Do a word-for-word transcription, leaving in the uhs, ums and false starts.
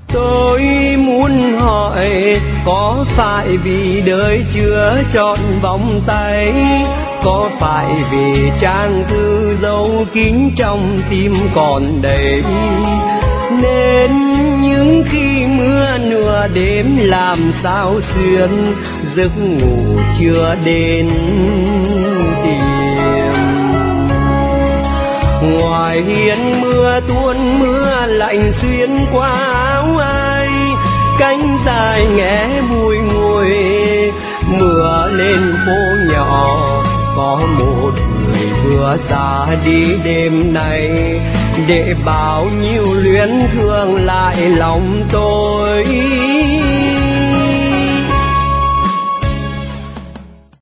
Tôi muốn hỏi có phải vì đời chưa trọn vòng tay, có phải vì trang thư dấu kín trong tim còn đầy, nên những khi mưa nửa đêm làm sao xuyên giấc ngủ chưa đến tìm. Ngoài hiên mưa tuôn mưa lạnh xuyên qua áo ai, cánh dài nghe bùi ngùi mưa lên phố nhỏ. Có một người vừa ra đi đêm nay, để bao nhiêu luyến thương lại lòng tôi.